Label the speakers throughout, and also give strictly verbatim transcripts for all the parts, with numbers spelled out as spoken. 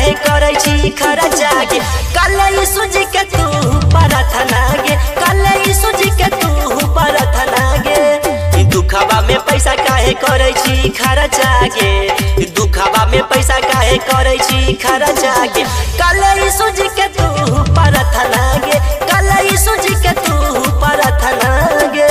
Speaker 1: काहे करै छी खर्चा गे काले यीशु जी के तू प्रार्थना गे काले यीशु जी के तू प्रार्थना गे दुखवा में पैसा काहे करै छी खर्चा गे दुखवा में पैसा काहे करै छी खर्चा गे काले यीशु जी के तू प्रार्थना गे काले यीशु जी के तू प्रार्थना गे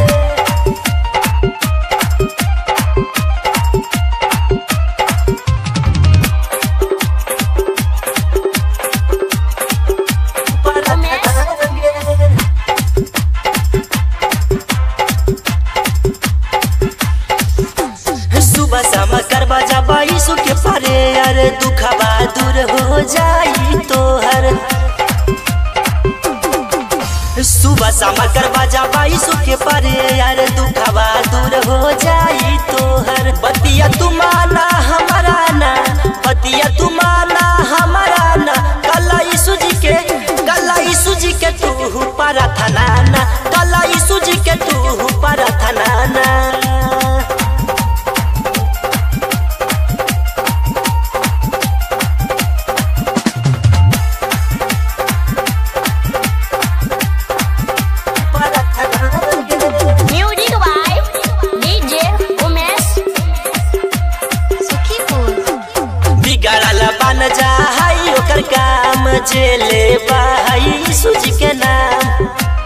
Speaker 1: सुबह शाम करबा जाबा यीशु के पारे यार दुखवा दूर हो जाई तोहर सुबह शाम करबा जाबा यीशु के पारे यार दुखवा दूर हो जाई तोहर बतिया तू माना हमारा ना बतिया तू माना हमारा ना काला यीशु जी के काला यीशु जी के तू प्रार्थना ना काला यीशु जी के तू प्रार्थना ना बन जा हाई ओकर काम जेले बाई यीशु जी के नाम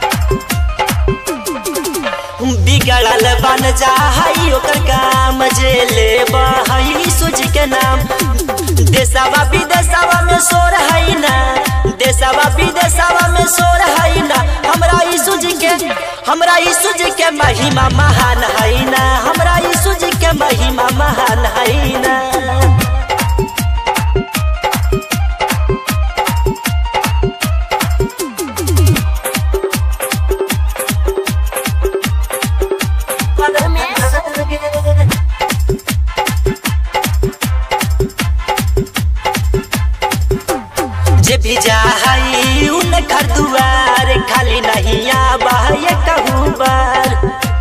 Speaker 1: बिगड़ल बन जा हाई ओकर काम जेले बाई यीशु जी के नाम देशवा विदेशवा में सोर है ना देशवा विदेशवा में सोर है ना हमरा यीशु जी के हमरा यीशु जी के महिमा महान है ना हमरा यीशु जी के महिमा महान है ना जे भी जाई उन घर दुआर खाली नहीं आबा ये कहूँ बार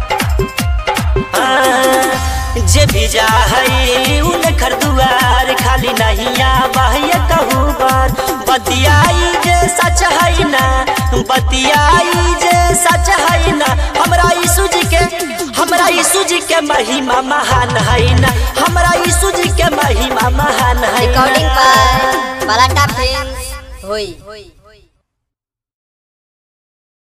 Speaker 1: जे भी जाई उन घर दुआर खाली नहीं आबा ये कहूँ बार बतियाई जे सच है ना बतियाई जे सच है ना हमरा यीशु जी के हमरा यीशु जी के महिमा महान है ना हमरा यीशु जी के महिमा महान है
Speaker 2: रिकॉर्डिंग पर बालाटा फिल्म्स होई।